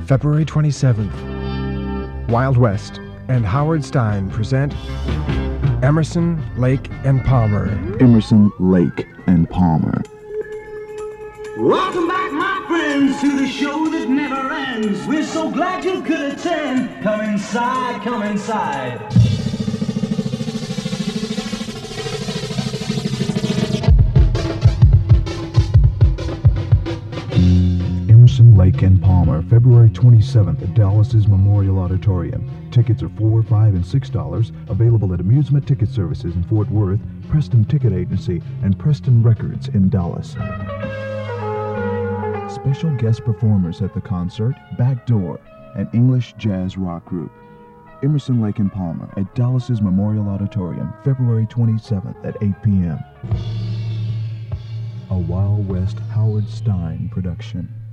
February 27th, Wild West and Howard Stein present Emerson, Lake and Palmer. Emerson, Lake and Palmer. Welcome back, my friends, to the show that never ends. We're so glad you could attend. Come inside, come inside. Emerson, Lake and Palmer, February 27th at Dallas's Memorial Auditorium. Tickets are $4, $5, and $6. Available at Amusement Ticket Services in Fort Worth, Preston Ticket Agency, and Preston Records in Dallas. Special guest performers at the concert, Backdoor, an English jazz rock group. Emerson, Lake and Palmer at Dallas's Memorial Auditorium, February 27th at 8 p.m. A Wild West Howard Stein production.